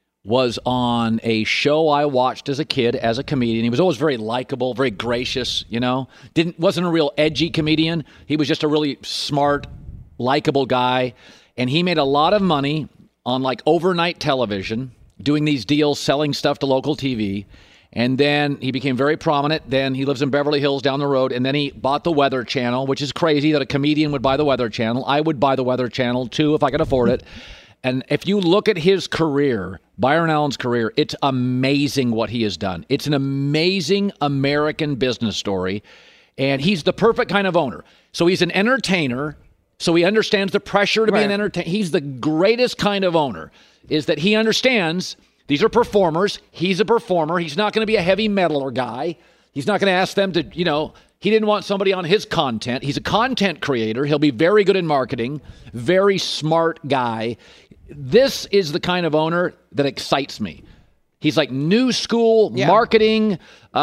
was on a show I watched as a kid as a comedian. He was always very likable, very gracious, you know. Didn't wasn't a real edgy comedian. He was just a really smart, likable guy. And he made a lot of money on like overnight television, doing these deals, selling stuff to local T V. And then he became very prominent. Then he lives in Beverly Hills down the road. And then he bought the Weather Channel, which is crazy that a comedian would buy the Weather Channel. I would buy the Weather Channel, too, if I could afford it. And if you look at his career, Byron Allen's career, it's amazing what he has done. It's an amazing American business story. And he's the perfect kind of owner. So he's an entertainer. So he understands the pressure to right. be an entertainer. He's the greatest kind of owner, is that he understands these are performers. He's a performer. He's not going to be a heavy metaler guy. He's not going to ask them to, you know, he didn't want somebody on his content. He's a content creator. He'll be very good in marketing, very smart guy. This is the kind of owner that excites me. He's like new school yeah. marketing.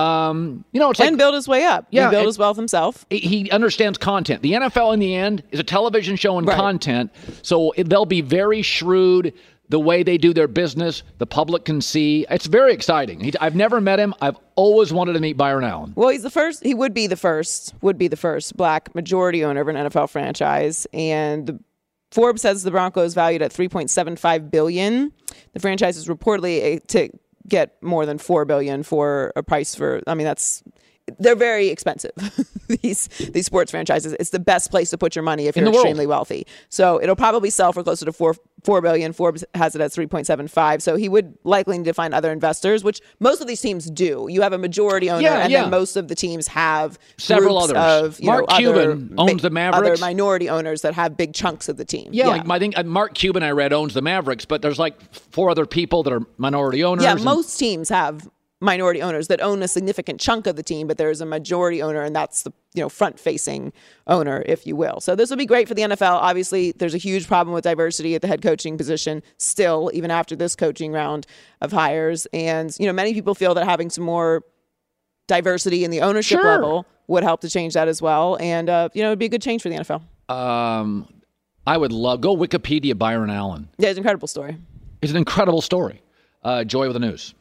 Um, you know, it's and like, build his way up. Yeah, he build his wealth himself. He understands content. The N F L in the end is a television show and right. content. So it, they'll be very shrewd. The way they do their business, the public can see. It's very exciting. He, I've never met him. I've always wanted to meet Byron Allen. Well, he's the first. He would be the first. Would be the first black majority owner of an N F L franchise. And the, Forbes says the Broncos valued at three point seven five billion dollars. The franchise is reportedly to get more than four billion dollars for a price for. I mean, that's. They're very expensive, these these sports franchises. It's the best place to put your money if you're extremely wealthy. So it'll probably sell for closer to four four billion. Forbes has it at three point seven five. So he would likely need to find other investors, which most of these teams do. You have a majority owner, yeah, and yeah. then most of the teams have several groups others. Of, you Mark know, Cuban other, owns the Mavericks. Other minority owners that have big chunks of the team. Yeah, yeah. Like I think Mark Cuban, I read, owns the Mavericks, but there's like four other people that are minority owners. Yeah, and- most teams have minority owners that own a significant chunk of the team, but there's a majority owner, and that's the you know front-facing owner, if you will. So this would be great for the N F L. Obviously, there's a huge problem with diversity at the head coaching position still, even after this coaching round of hires. And you know, many people feel that having some more diversity in the ownership sure. level would help to change that as well. And uh, you know, it'd be a good change for the N F L. Um, I would love go Wikipedia Byron Allen. Yeah, it's an incredible story. It's an incredible story. Uh, Joy with the news.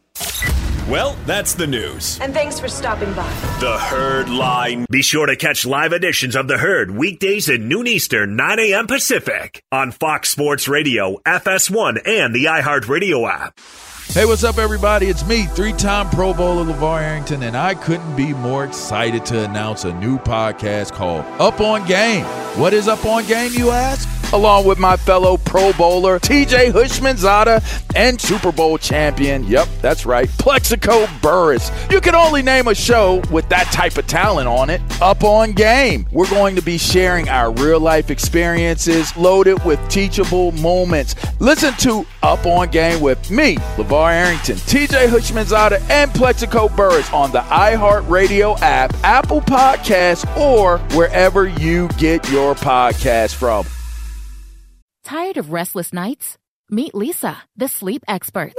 Well, that's the news. And thanks for stopping by. The Herd Line. Be sure to catch live editions of The Herd weekdays at noon Eastern, nine a.m. Pacific on Fox Sports Radio, F S one, and the iHeartRadio app. Hey, what's up, everybody? It's me, three-time Pro Bowler LeVar Arrington, and I couldn't be more excited to announce a new podcast called Up On Game. What is Up On Game, you ask? Along with my fellow Pro Bowler, T J Hushmanzada, and Super Bowl champion, yep, that's right, Plexico Burris. You can only name a show with that type of talent on it. Up On Game. We're going to be sharing our real-life experiences loaded with teachable moments. Listen to Up On Game with me, LeVar Arrington, T J Hushmanzada, and Plexico Burris on the iHeartRadio app, Apple Podcasts, or wherever you get your podcasts from. Tired of restless nights? Meet Leesa, the sleep experts.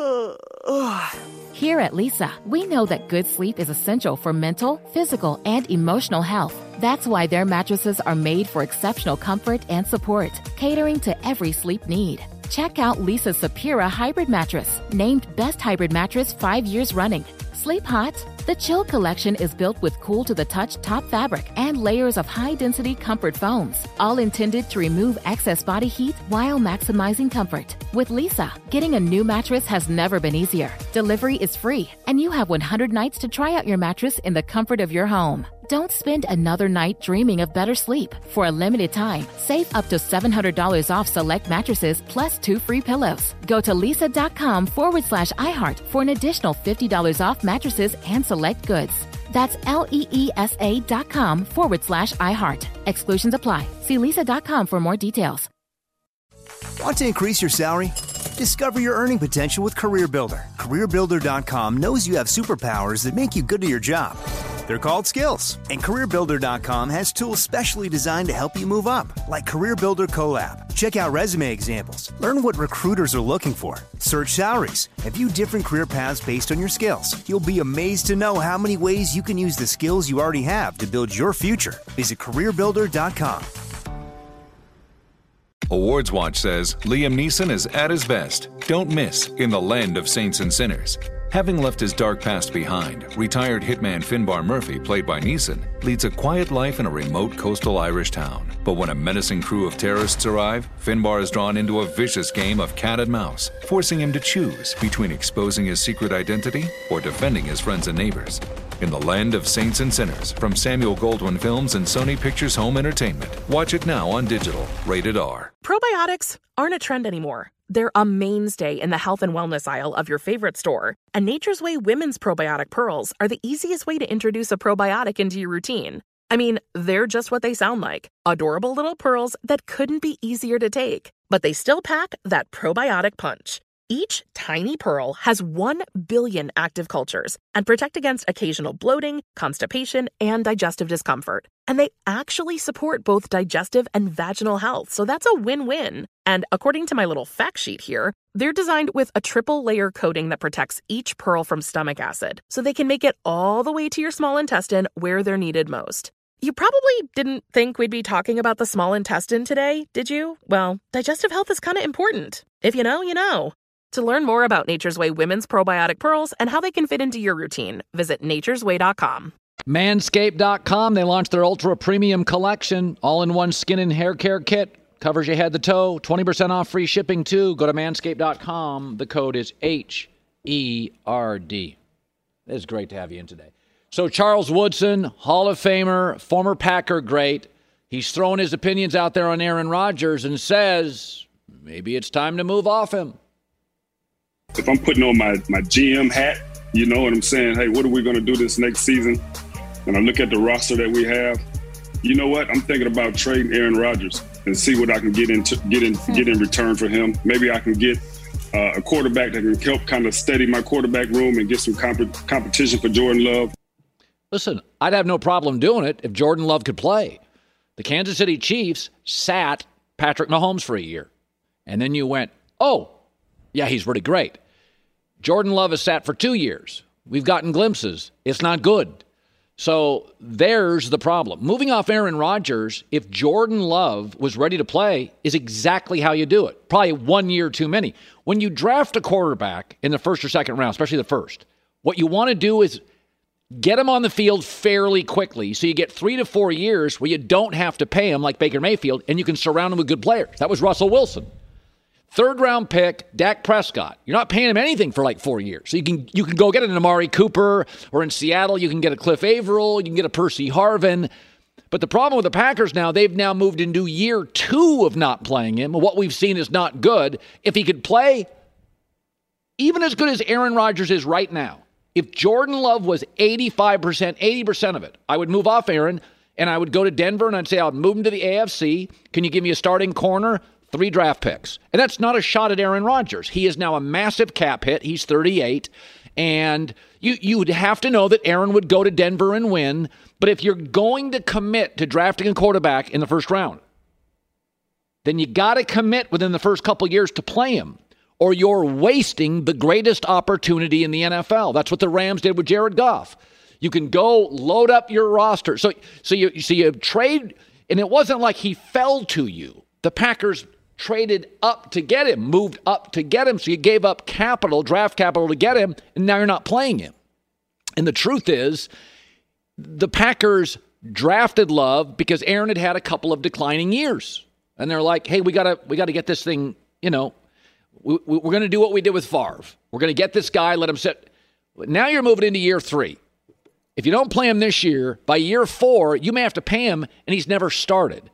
Here at Leesa, we know that good sleep is essential for mental, physical, and emotional health. That's why their mattresses are made for exceptional comfort and support, catering to every sleep need. Check out Leesa's Sapira Hybrid Mattress, named Best Hybrid Mattress five years running. Sleep hot? The Chill Collection is built with cool-to-the-touch top fabric and layers of high-density comfort foams, all intended to remove excess body heat while maximizing comfort. With Leesa, getting a new mattress has never been easier. Delivery is free, and you have one hundred nights to try out your mattress in the comfort of your home. Don't spend another night dreaming of better sleep. For a limited time, save up to seven hundred dollars off select mattresses plus two free pillows. Go to Leesa.com forward slash iHeart for an additional fifty dollars off mattresses and select goods. That's L-E-E-S-A dot com forward slash iHeart. Exclusions apply. See Leesa dot com for more details. Want to increase your salary? Discover your earning potential with CareerBuilder. CareerBuilder dot com knows you have superpowers that make you good at your job. They're called skills. And CareerBuilder dot com has tools specially designed to help you move up, like CareerBuilder Collab. Check out resume examples. Learn what recruiters are looking for. Search salaries. And view different career paths based on your skills. You'll be amazed to know how many ways you can use the skills you already have to build your future. Visit CareerBuilder dot com. Awards Watch says Liam Neeson is at his best. Don't miss in the land of saints and sinners. Having left his dark past behind, retired hitman Finbar Murphy, played by Neeson, leads a quiet life in a remote coastal Irish town. But when a menacing crew of terrorists arrive, Finbar is drawn into a vicious game of cat and mouse, forcing him to choose between exposing his secret identity or defending his friends and neighbors. In the land of saints and sinners, from Samuel Goldwyn Films and Sony Pictures Home Entertainment. Watch it now on digital. Rated R. Probiotics aren't a trend anymore. They're a mainstay in the health and wellness aisle of your favorite store. And Nature's Way Women's Probiotic Pearls are the easiest way to introduce a probiotic into your routine. I mean, they're just what they sound like. Adorable little pearls that couldn't be easier to take. But they still pack that probiotic punch. Each tiny pearl has one billion active cultures and protect against occasional bloating, constipation, and digestive discomfort. And they actually support both digestive and vaginal health, so that's a win-win. And according to my little fact sheet here, they're designed with a triple-layer coating that protects each pearl from stomach acid, so they can make it all the way to your small intestine where they're needed most. You probably didn't think we'd be talking about the small intestine today, did you? Well, digestive health is kind of important. If you know, you know. To learn more about Nature's Way Women's Probiotic Pearls and how they can fit into your routine, visit nature's way dot com. Manscaped dot com, they launched their Ultra Premium Collection, all-in-one skin and hair care kit. Covers you head to toe, twenty percent off free shipping too. Go to manscaped dot com. The code is H E R D. It's great to have you in today. So Charles Woodson, Hall of Famer, former Packer great, he's throwing his opinions out there on Aaron Rodgers and says maybe it's time to move off him. If I'm putting on my, my G M hat, you know what I'm saying? Hey, what are we going to do this next season? And I look at the roster that we have. You know what? I'm thinking about trading Aaron Rodgers and see what I can get into get in get in return for him. Maybe I can get uh, a quarterback that can help kind of steady my quarterback room and get some comp- competition for Jordan Love. Listen, I'd have no problem doing it if Jordan Love could play. The Kansas City Chiefs sat Patrick Mahomes for a year. And then you went, oh, yeah, he's pretty great. Jordan Love has sat for two years. We've gotten glimpses. It's not good. So there's the problem. Moving off Aaron Rodgers, if Jordan Love was ready to play, is exactly how you do it. Probably one year too many. When you draft a quarterback in the first or second round, especially the first, what you want to do is get him on the field fairly quickly so you get three to four years where you don't have to pay him like Baker Mayfield and you can surround him with good players. That was Russell Wilson. Third round pick, Dak Prescott. You're not paying him anything for like four years. So you can you can go get an Amari Cooper, or in Seattle, you can get a Cliff Averill, you can get a Percy Harvin. But the problem with the Packers now, they've now moved into year two of not playing him. What we've seen is not good. If he could play even as good as Aaron Rodgers is right now, if Jordan Love was eighty-five percent, eighty percent of it, I would move off Aaron and I would go to Denver and I'd say, I'll move him to the A F C. Can you give me a starting corner? Three draft picks. And that's not a shot at Aaron Rodgers. He is now a massive cap hit. He's thirty-eight. And you you would have to know that Aaron would go to Denver and win. But if you're going to commit to drafting a quarterback in the first round, then you got to commit within the first couple years to play him, or you're wasting the greatest opportunity in the N F L. That's what the Rams did with Jared Goff. You can go load up your roster. So, so you so you trade, and it wasn't like he fell to you. The Packers traded up to get him, moved up to get him, so you gave up capital, draft capital to get him, and now you're not playing him. And the truth is, the Packers drafted Love because Aaron had had a couple of declining years. And they're like, hey, we gotta we gotta get this thing, you know, we, we're going to do what we did with Favre. We're going to get this guy, let him sit. Now you're moving into year three. If you don't play him this year, by year four, you may have to pay him, and he's never started.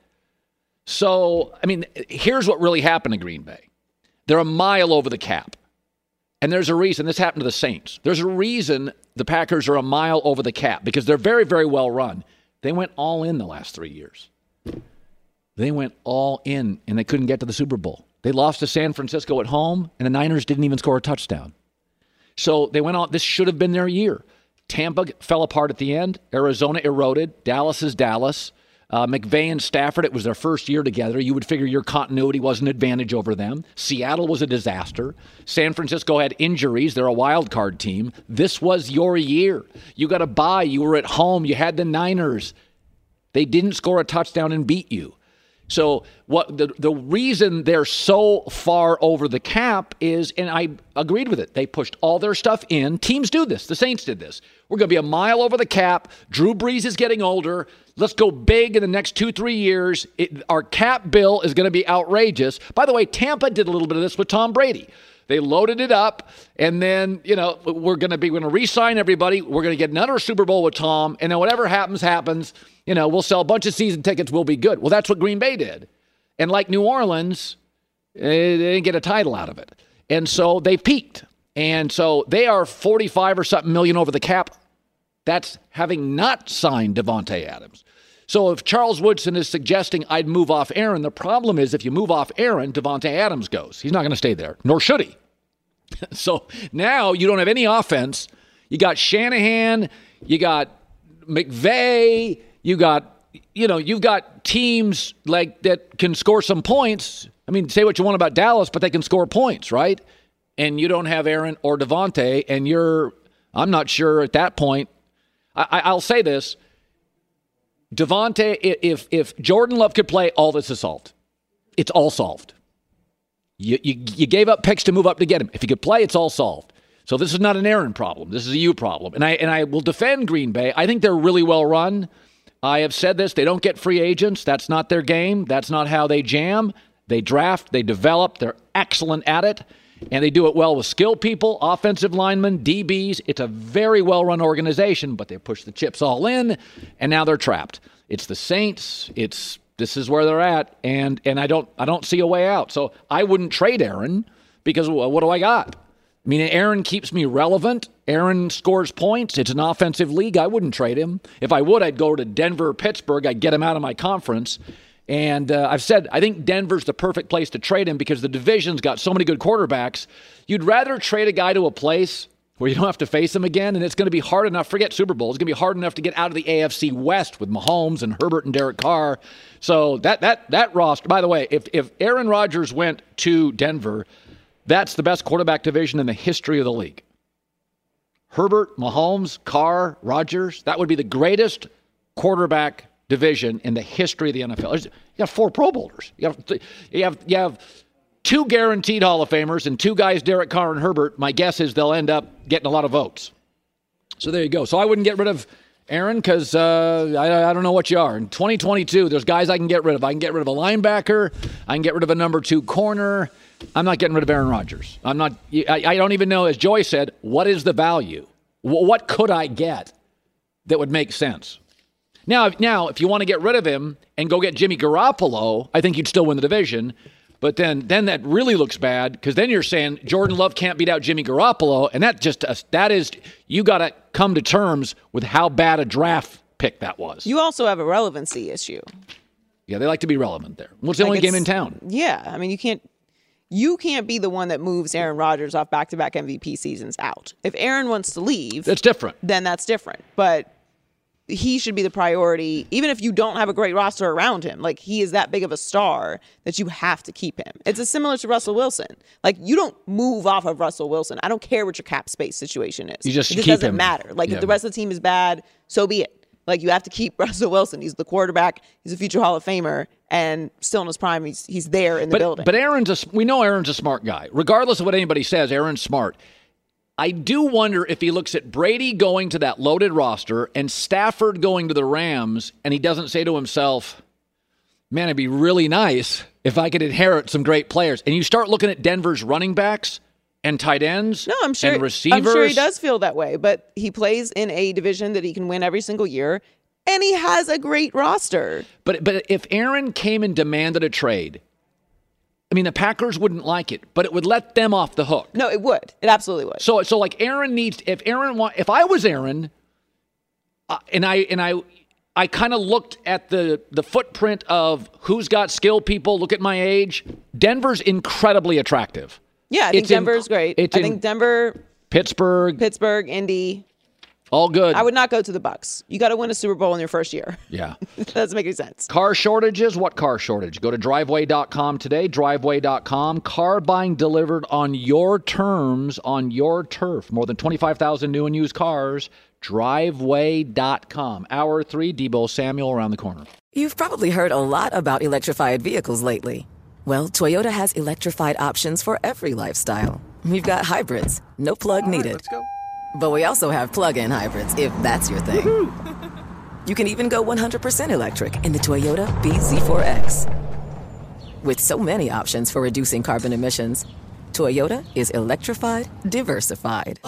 So, I mean, here's what really happened to Green Bay. They're a mile over the cap. And there's a reason. This happened to the Saints. There's a reason the Packers are a mile over the cap, because they're very, very well run. They went all in the last three years. They went all in, and they couldn't get to the Super Bowl. They lost to San Francisco at home, and the Niners didn't even score a touchdown. So they went on. This should have been their year. Tampa fell apart at the end. Arizona eroded. Dallas is Dallas. Uh, McVay and Stafford, it was their first year together. You would figure your continuity was an advantage over them. Seattle was a disaster. San Francisco had injuries. They're a wild card team. This was your year. You got a bye. You were at home. You had the Niners. They didn't score a touchdown and beat you. So what the the reason they're so far over the cap is, and I agreed with it, they pushed all their stuff in. Teams do this. The Saints did this. We're going to be a mile over the cap. Drew Brees is getting older. Let's go big in the next two, three years. It, our cap bill is going to be outrageous. By the way, Tampa did a little bit of this with Tom Brady. They loaded it up, and then, you know, we're going to be going to re-sign everybody. We're going to get another Super Bowl with Tom, and then whatever happens, happens. You know, we'll sell a bunch of season tickets. We'll be good. Well, that's what Green Bay did. And like New Orleans, they didn't get a title out of it. And so they peaked. And so they are forty-five or something million over the cap. That's having not signed Davante Adams. So if Charles Woodson is suggesting I'd move off Aaron, the problem is if you move off Aaron, Davante Adams goes. He's not going to stay there, nor should he. So now you don't have any offense. You got Shanahan, you got McVay, you got, you know, you've got teams like that can score some points. I mean, say what you want about Dallas, but they can score points, right? And you don't have Aaron or Davante, and you're, I'm not sure at that point. I, I'll say this. Davante, if if Jordan Love could play, all this is solved. It's all solved. You, you you gave up picks to move up to get him. If he could play, it's all solved. So this is not an Aaron problem. This is a you problem. And I and I will defend Green Bay. I think they're really well run. I have said this. They don't get free agents. That's not their game. That's not how they jam. They draft. They develop. They're excellent at it. And they do it well with skilled people, offensive linemen, D Bs. It's a very well-run organization, but they push the chips all in, and now they're trapped. It's the Saints. It's this is where they're at, and and I don't I don't see a way out. So I wouldn't trade Aaron because well, what do I got? I mean, Aaron keeps me relevant. Aaron scores points. It's an offensive league. I wouldn't trade him. If I would, I'd go to Denver, Pittsburgh. I'd get him out of my conference. And uh, I've said, I think Denver's the perfect place to trade him because the division's got so many good quarterbacks. You'd rather trade a guy to a place where you don't have to face him again, and it's going to be hard enough. Forget Super Bowl. It's going to be hard enough to get out of the A F C West with Mahomes and Herbert and Derek Carr. So that that that roster, by the way, if, if Aaron Rodgers went to Denver, that's the best quarterback division in the history of the league. Herbert, Mahomes, Carr, Rodgers, that would be the greatest quarterback division in the history of the N F L. You got four Pro Bowlers. You have, you have you have two guaranteed Hall of Famers and two guys, Derek Carr and Herbert. My guess is they'll end up getting a lot of votes. So there you go. So I wouldn't get rid of Aaron because uh, I, I don't know what you are. In twenty twenty-two, there's guys I can get rid of. I can get rid of a linebacker. I can get rid of a number two corner. I'm not getting rid of Aaron Rodgers. I'm not. I, I don't even know, as Joy said, what is the value? What could I get that would make sense? Now, now, if you want to get rid of him and go get Jimmy Garoppolo, I think you'd still win the division. But then, then that really looks bad because then you're saying Jordan Love can't beat out Jimmy Garoppolo, and that just that is you got to come to terms with how bad a draft pick that was. You also have a relevancy issue. Yeah, they like to be relevant there. What's the like only game in town? Yeah, I mean you can't you can't be the one that moves Aaron Rodgers off back-to-back M V P seasons out. If Aaron wants to leave, that's different. Then that's different, but. He should be the priority, even if you don't have a great roster around him. Like, he is that big of a star that you have to keep him. It's as similar to Russell Wilson. Like, you don't move off of Russell Wilson. I don't care what your cap space situation is. You just it just keep doesn't him. matter. Like, Yeah. if the rest of the team is bad, so be it. Like, you have to keep Russell Wilson. He's the quarterback. He's a future Hall of Famer. And still in his prime, he's, he's there in the but, building. But Aaron's a, we know Aaron's a smart guy. Regardless of what anybody says, Aaron's smart. I do wonder if he looks at Brady going to that loaded roster and Stafford going to the Rams, and he doesn't say to himself, man, it'd be really nice if I could inherit some great players. And you start looking at Denver's running backs and tight ends no, I'm sure, and receivers. I'm sure he does feel that way, but he plays in a division that he can win every single year, and he has a great roster. But but if Aaron came and demanded a trade, I mean, the Packers wouldn't like it, but it would let them off the hook. No, it would. It absolutely would. So, so like Aaron needs. If Aaron want, if I was Aaron, uh, and I and I, I kind of looked at the the footprint of who's got skilled people. Look at my age. Denver's incredibly attractive. Yeah, I think It's in- Denver's great. it's I in think Denver, Pittsburgh, Pittsburgh, Indy. all good. I would not go to the Bucks. You got to win a Super Bowl in your first year. Yeah. That doesn't make any sense. Car shortages? What car shortage? Go to driveway dot com today, driveway dot com. Car buying delivered on your terms, on your turf. More than twenty-five thousand new and used cars. driveway dot com. Hour three, Debo Samuel around the corner. You've probably heard a lot about electrified vehicles lately. Well, Toyota has electrified options for every lifestyle. We've got hybrids, no plug All needed. Right, let's go. But we also have plug-in hybrids, if that's your thing. Woo-hoo. You can even go one hundred percent electric in the Toyota B Z four X. With so many options for reducing carbon emissions, Toyota is electrified, diversified.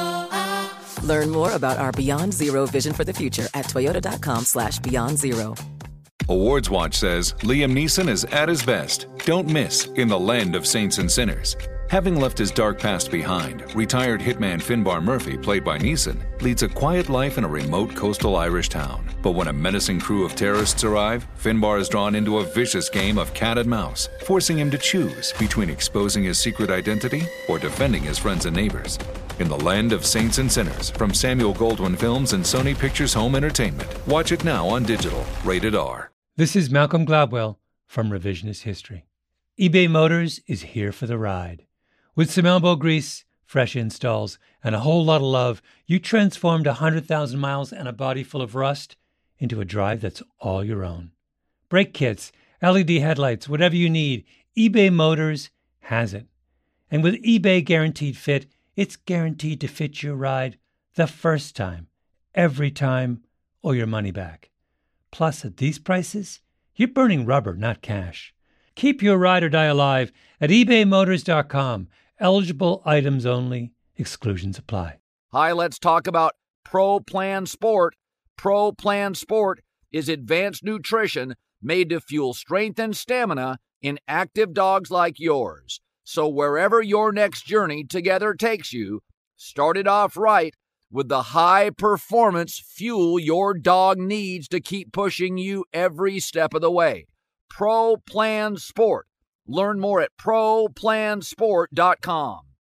Learn more about our Beyond Zero vision for the future at toyota.com slash beyond zero. Awards Watch says Liam Neeson is at his best. Don't miss in the land of saints and sinners. Having left his dark past behind, retired hitman Finbar Murphy, played by Neeson, leads a quiet life in a remote coastal Irish town. But when a menacing crew of terrorists arrive, Finbar is drawn into a vicious game of cat and mouse, forcing him to choose between exposing his secret identity or defending his friends and neighbors. In the land of saints and sinners, from Samuel Goldwyn Films and Sony Pictures Home Entertainment. Watch it now on digital. Rated R. This is Malcolm Gladwell from Revisionist History. eBay Motors is here for the ride. With some elbow grease, fresh installs, and a whole lot of love, you transformed one hundred thousand miles and a body full of rust into a drive that's all your own. Brake kits, L E D headlights, whatever you need, eBay Motors has it. And with eBay Guaranteed Fit, it's guaranteed to fit your ride the first time, every time, or your money back. Plus, at these prices, you're burning rubber, not cash. Keep your ride or die alive at ebay motors dot com. Eligible items only. Exclusions apply. Hi, let's talk about Pro Plan Sport. Pro Plan Sport is advanced nutrition made to fuel strength and stamina in active dogs like yours. So wherever your next journey together takes you, start it off right with the high-performance fuel your dog needs to keep pushing you every step of the way. Pro Plan Sport. Learn more at pro plan sport dot com.